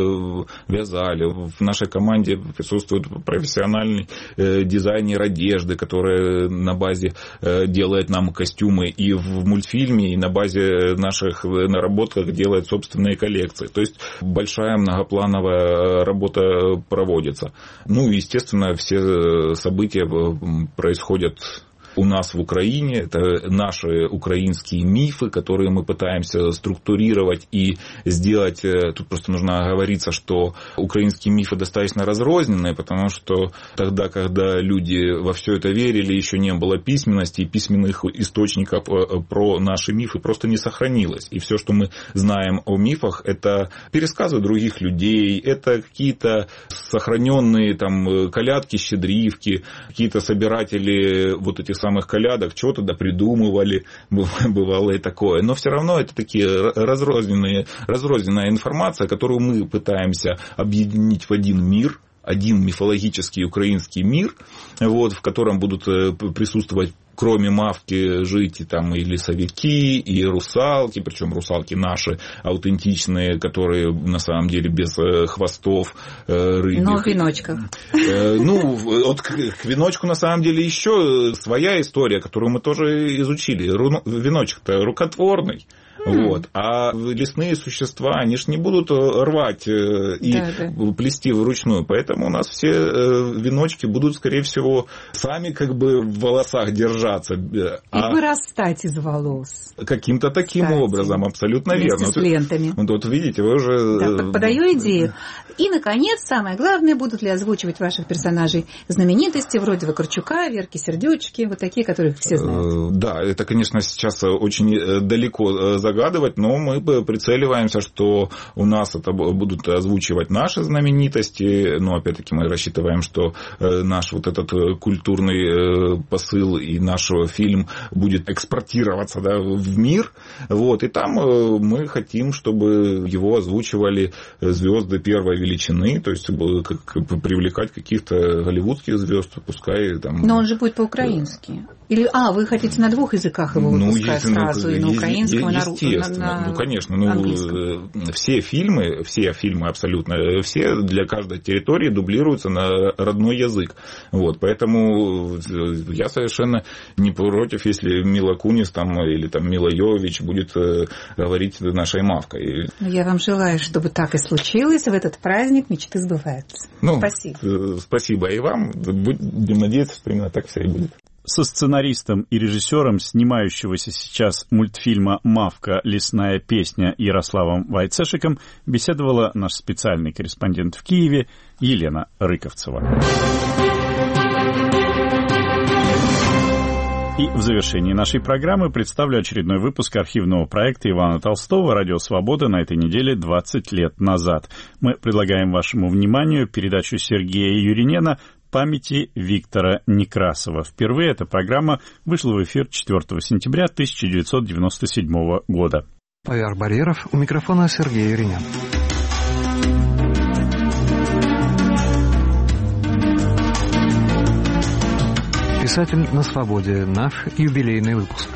вязали. В нашей команде присутствует профессиональный дизайнер одежды, который на базе делает нам костюмы и в мультфильме, и на базе наших наработок делает собственные коллекции. То есть большая многоплановая работа проводится. Ну, естественно, все события происходят у нас в Украине. Это наши украинские мифы, которые мы пытаемся структурировать и сделать. Тут просто нужно оговориться, что украинские мифы достаточно разрозненные, потому что тогда, когда люди во все это верили, еще не было письменности, и письменных источников про наши мифы просто не сохранилось. И все, что мы знаем о мифах, это пересказы других людей, это какие-то сохраненные там колядки, щедривки, какие-то собиратели вот этих самых колядок чего-то да придумывали, бывало и такое. Но все равно это такие разрозненные, разрозненная информация, которую мы пытаемся объединить в один мир, один мифологический украинский мир, вот, в котором будут присутствовать кроме Мавки жить и там и лесовики, и русалки, причем русалки наши аутентичные, которые на самом деле без хвостов рыбьих. Но в веночках. Ну, вот к веночку на самом деле еще своя история, которую мы тоже изучили. Веночек-то рукотворный. Вот. А лесные существа, они ж не будут рвать и да, да. плести вручную. Поэтому у нас все веночки будут, скорее всего, сами как бы в волосах держаться. А... И вырастать из волос. Каким-то таким Кстати, образом, абсолютно верно. С лентами. Вот, вот видите, вы уже... Да, подаю идею. И, наконец, самое главное, будут ли озвучивать ваших персонажей знаменитости, вроде Вакарчука, Верки Сердючки, вот такие, которых все знают. Да, это, конечно, сейчас очень далеко загадывать, но мы прицеливаемся, что у нас это будут озвучивать наши знаменитости, но, опять-таки, мы рассчитываем, что наш вот этот культурный посыл и наш фильм будет экспортироваться, да, в мир, вот, и там мы хотим, чтобы его озвучивали звезды первой величины, то есть как, привлекать каких-то голливудских звезд, пускай там... Но он же будет по-украински. Или, а, вы хотите на двух языках его выпускать ну, сразу, ну, и на украинском, и на русском? Естественно, ну, конечно, ну, все фильмы, все фильмы абсолютно, все для каждой территории дублируются на родной язык. Вот, поэтому я совершенно не против, если Мила Кунис там, или там Мила Йовович будет говорить нашей Мавкой. Я вам желаю, чтобы так и случилось. В этот праздник мечты сбываются. Ну, спасибо. Спасибо и вам. Будем надеяться, что именно так все и будет. Со сценаристом и режиссером снимающегося сейчас мультфильма «Мавка. Лесная песня» Ярославом Вайцешиком беседовала наш специальный корреспондент в Киеве Елена Рыковцева. И в завершении нашей программы представлю очередной выпуск архивного проекта Ивана Толстого «Радио Свобода» на этой неделе двадцать лет назад. Мы предлагаем вашему вниманию передачу Сергея Юринена памяти Виктора Некрасова. Впервые эта программа вышла в эфир четвёртого сентября тысяча девятьсот девяносто седьмого года. Поверх барьеров, у микрофона Сергей Еренян. Писатель на свободе. Наш юбилейный выпуск.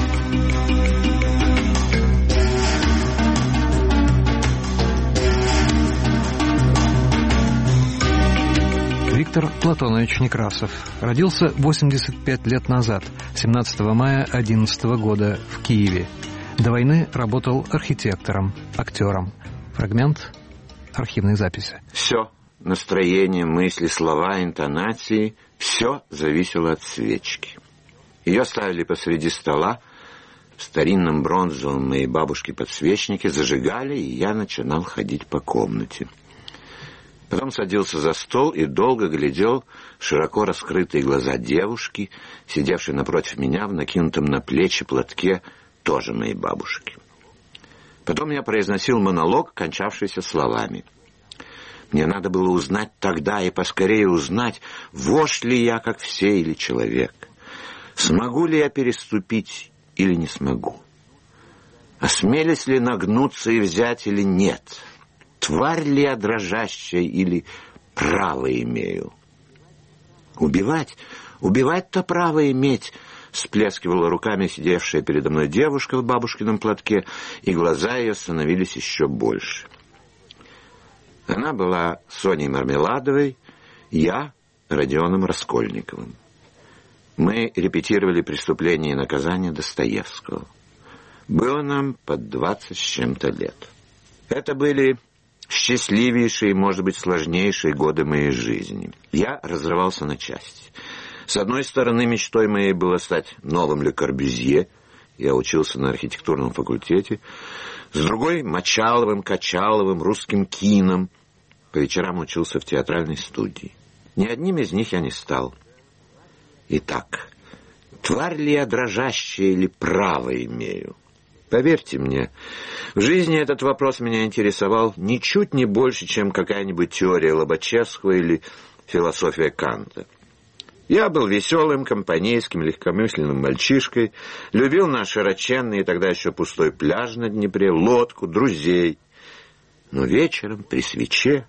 Виктор Платонович Некрасов родился восемьдесят пять лет назад, семнадцатого мая одиннадцатого года в Киеве. До войны работал архитектором, актером. Фрагмент архивной записи. Все, настроение, мысли, слова, интонации, все зависело от свечки. Ее ставили посреди стола, в старинном бронзовом моей бабушки подсвечнике, зажигали, и я начинал ходить по комнате. Потом садился за стол и долго глядел в широко раскрытые глаза девушки, сидевшей напротив меня в накинутом на плечи платке, тоже моей бабушки. Потом я произносил монолог, кончавшийся словами. Мне надо было узнать тогда и поскорее узнать, вождь ли я, как все, или человек. Смогу ли я переступить или не смогу? Осмелюсь ли нагнуться и взять или нет? Тварь ли я дрожащая или право имею? Убивать? Убивать-то право иметь, всплескивала руками сидевшая передо мной девушка в бабушкином платке, и глаза ее становились еще больше. Она была Соней Мармеладовой, я Родионом Раскольниковым. Мы репетировали «Преступление и наказание» Достоевского. Было нам под двадцать с чем-то лет. Это были счастливейшие, может быть, сложнейшие годы моей жизни. Я разрывался на части. С одной стороны, мечтой моей было стать новым Ле Корбюзье. Я учился на архитектурном факультете. С другой — Мочаловым, Качаловым, русским кином. По вечерам учился в театральной студии. Ни одним из них я не стал. Итак, тварь ли я дрожащая или право имею? Поверьте мне, в жизни этот вопрос меня интересовал ничуть не больше, чем какая-нибудь теория Лобачевского или философия Канта. Я был веселым, компанейским, легкомысленным мальчишкой, любил наш широченный и тогда еще пустой пляж на Днепре, лодку, друзей. Но вечером при свече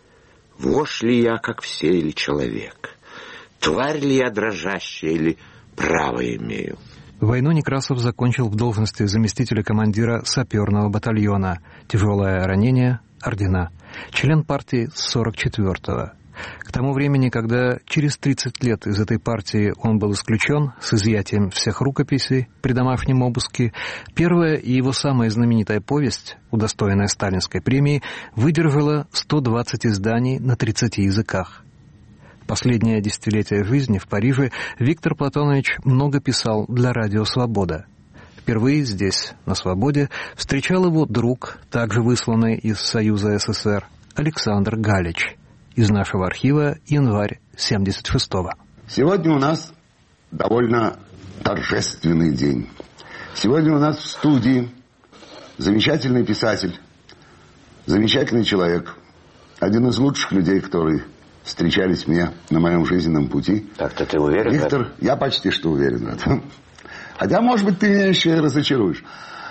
вошь ли я, как все, или человек? Тварь ли я дрожащая или право имею? Войну Некрасов закончил в должности заместителя командира саперного батальона. Тяжелое ранение, ордена. Член партии с сорок четвёртого. К тому времени, когда через тридцать лет из этой партии он был исключен с изъятием всех рукописей при домашнем обыске, первая и его самая знаменитая повесть, удостоенная сталинской премии, выдержала сто двадцать изданий на тридцати языках. Последнее десятилетие жизни в Париже Виктор Платонович много писал для радио «Свобода». Впервые здесь, на «Свободе», встречал его друг, также высланный из Союза СССР, Александр Галич. Из нашего архива, январь семьдесят шестого. Сегодня у нас довольно торжественный день. Сегодня у нас в студии замечательный писатель, замечательный человек, один из лучших людей, которые встречались мне на моем жизненном пути. Так-то ты уверен? Виктор, в я почти что уверен в этом. Хотя, может быть, ты меня еще и разочаруешь.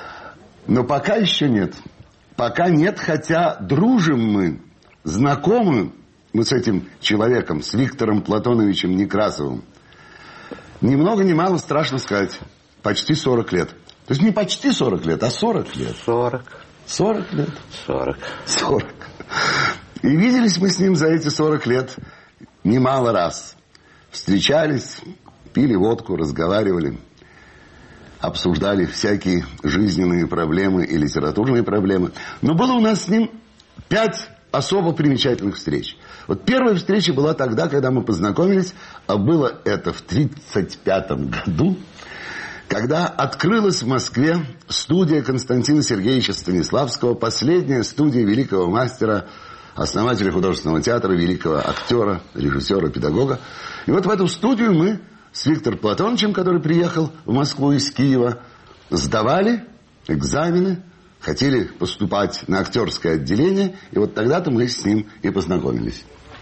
Но пока еще нет. Пока нет, хотя дружим мы, знакомы мы с этим человеком, с Виктором Платоновичем Некрасовым. Ни много ни мало, страшно сказать, почти сорок лет. То есть не почти сорок лет, а сорок лет. сорок. сорок лет. сорок. сорок. И виделись мы с ним за эти сорок лет немало раз. Встречались, пили водку, разговаривали, обсуждали всякие жизненные проблемы и литературные проблемы. Но было у нас с ним пять особо примечательных встреч. Вот первая встреча была тогда, когда мы познакомились, а было это в тридцать пятом году, когда открылась в Москве студия Константина Сергеевича Станиславского, последняя студия великого мастера, основателя художественного театра, великого актера, режиссера, педагога. И вот в эту студию мы с Виктором Платоновичем, который приехал в Москву из Киева, сдавали экзамены, хотели поступать на актерское отделение, и вот тогда-то мы с ним и познакомились.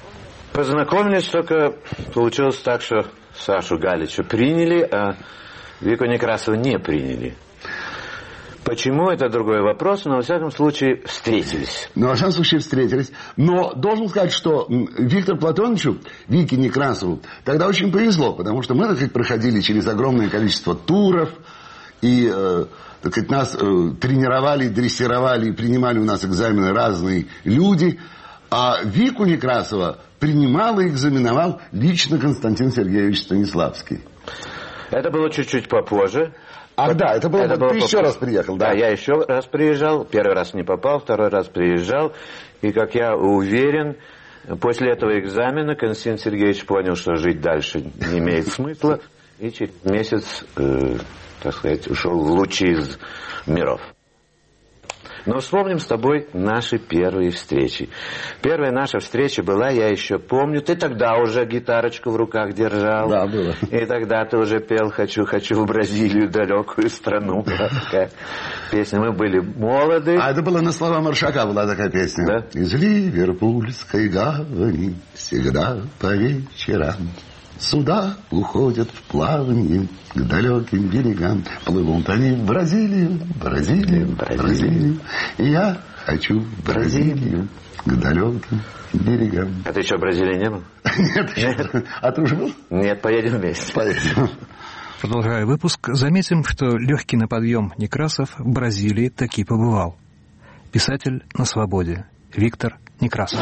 Познакомились, только получилось так, что Сашу Галича приняли, а Вику Некрасову не приняли. Почему, это другой вопрос, но, во всяком случае, встретились. Ну, во всяком случае, встретились. Но должен сказать, что Виктору Платоновичу, Вике Некрасову, тогда очень повезло, потому что мы, так сказать, проходили через огромное количество туров, и, э, так сказать, нас э, тренировали, дрессировали, и принимали у нас экзамены разные люди, а Вику Некрасова принимал и экзаменовал лично Константин Сергеевич Станиславский. Это было чуть-чуть попозже. Ах, да, это было, это вот было ты попозже. еще раз приехал, да? Да, я еще раз приезжал, первый раз не попал, второй раз приезжал, и, как я уверен, после этого экзамена Константин Сергеевич понял, что жить дальше не имеет смысла, и через месяц, э, так сказать, ушел в лучи из миров. Но вспомним с тобой наши первые встречи. Первая наша встреча была, я еще помню, ты тогда уже гитарочку в руках держал. Да, было. И тогда ты уже пел «Хочу, хочу в Бразилию, далекую страну». Была такая песня. Мы были молоды. А это было на слова Маршака, была такая песня. Да? Из Ливерпульской гавани всегда по вечерам суда уходят в плавание к далеким берегам. Плывут они в Бразилию, Бразилию, Бразилию. И я хочу в Бразилию, к далеким берегам. А ты что, в Бразилии не был? Нет, Нет. А ты уже был? Нет, поедем вместе. Поедем. Продолжая выпуск, заметим, что легкий на подъем Некрасов в Бразилии таки побывал. Писатель на свободе. Виктор Некрасов.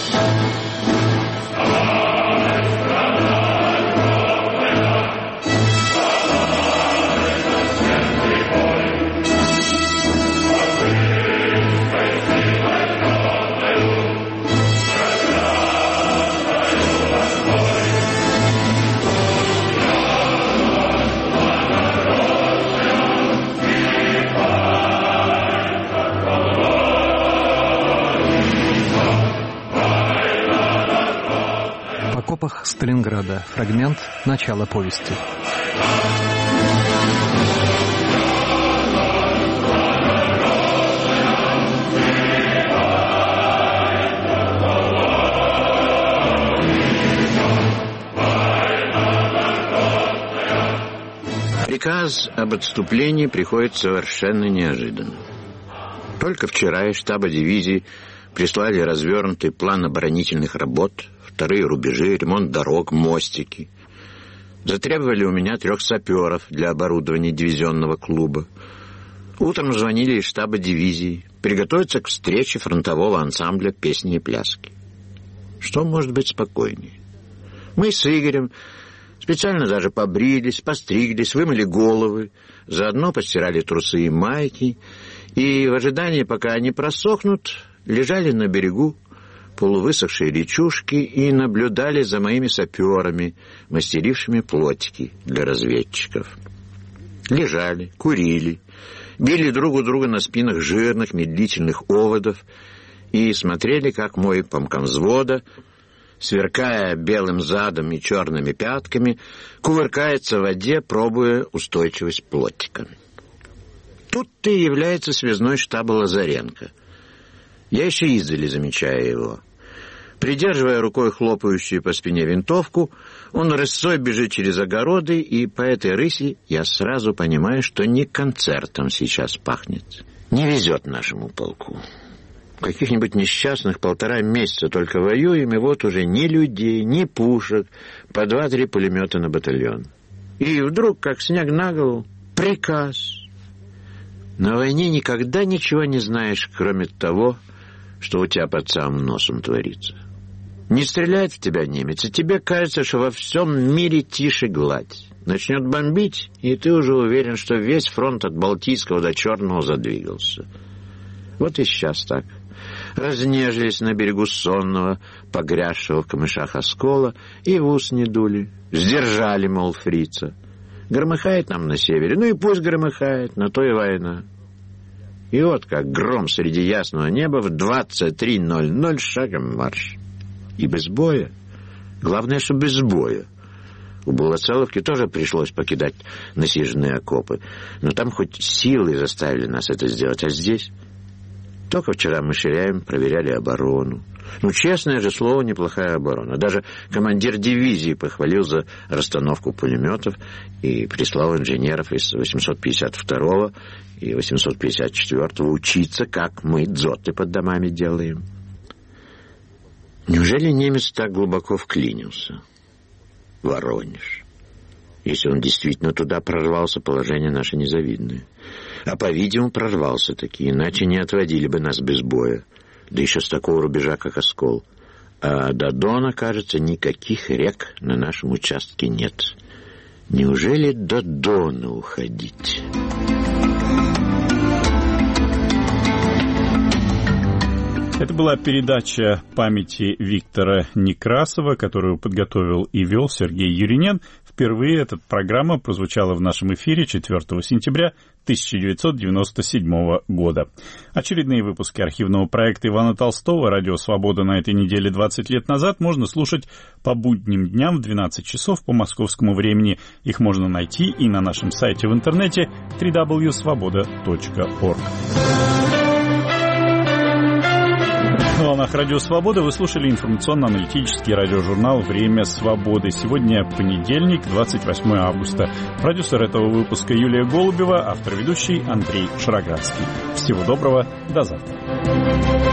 В окопах Сталинграда. Фрагмент начала повести. Приказ об отступлении приходит совершенно неожиданно. Только вчера из штаба дивизии прислали развернутый план оборонительных работ, вторые рубежи, ремонт дорог, мостики. Затребовали у меня трех саперов для оборудования дивизионного клуба. Утром звонили из штаба дивизии приготовиться к встрече фронтового ансамбля «Песни и пляски». Что может быть спокойнее? Мы с Игорем специально даже побрились, постриглись, вымыли головы, заодно постирали трусы и майки, и в ожидании, пока они просохнут, лежали на берегу полувысохшей речушки и наблюдали за моими саперами, мастерившими плотики для разведчиков. Лежали, курили, били друг у друга на спинах жирных медлительных оводов и смотрели, как мой помкомвзвода, сверкая белым задом и черными пятками, кувыркается в воде, пробуя устойчивость плотика. Тут-то и является связной штаба Лазаренко. Я еще издали замечаю его. Придерживая рукой хлопающую по спине винтовку, он рысцой бежит через огороды, и по этой рыси я сразу понимаю, что не концертом сейчас пахнет. Не везет нашему полку. Каких-нибудь несчастных полтора месяца только воюем, и вот уже ни людей, ни пушек, по два-три пулемета на батальон. И вдруг, как снег на голову, приказ. На войне никогда ничего не знаешь, кроме того, что у тебя под самым носом творится. Не стреляет в тебя немец, и тебе кажется, что во всем мире тише гладь. Начнет бомбить, и ты уже уверен, что весь фронт от Балтийского до Черного задвигался. Вот и сейчас так. Разнежились на берегу сонного, погрязшего в камышах оскола, и в ус не дули. Сдержали, мол, фрица. Громыхает нам на севере, ну и пусть громыхает, на то и война. И вот как гром среди ясного неба в двадцать три ноль ноль шагом марш. И без боя. Главное, что без боя. У Булацеловки тоже пришлось покидать насиженные окопы. Но там хоть силы заставили нас это сделать, а здесь... Только вчера мы с Ширяем проверяли оборону. Ну, честное же слово, неплохая оборона. Даже командир дивизии похвалил за расстановку пулеметов и прислал инженеров из восемьсот пятьдесят второго и восемьсот пятьдесят четвёртого учиться, как мы дзоты под домами делаем. Неужели немец так глубоко вклинился? Воронеж. Если он действительно туда прорвался, положение наше незавидное. А, по-видимому, прорвался-таки, иначе не отводили бы нас без боя. Да еще с такого рубежа, как Оскол. А до Дона, кажется, никаких рек на нашем участке нет. Неужели до Дона уходить? Это была передача памяти Виктора Некрасова, которую подготовил и вел Сергей Юринен. Впервые эта программа прозвучала в нашем эфире четвёртого сентября тысяча девятьсот девяносто седьмого года. Очередные выпуски архивного проекта Ивана Толстого «Радио Свобода» на этой неделе двадцать лет назад можно слушать по будним дням в двенадцать часов по московскому времени. Их можно найти и на нашем сайте в интернете дабл ю дабл ю дабл ю точка свобода точка орг. На волнах Радио Свобода вы слушали информационно-аналитический радиожурнал «Время свободы». Сегодня понедельник, двадцать восьмое августа. Продюсер этого выпуска Юлия Голубева, автор-ведущий Андрей Шароградский. Всего доброго, до завтра.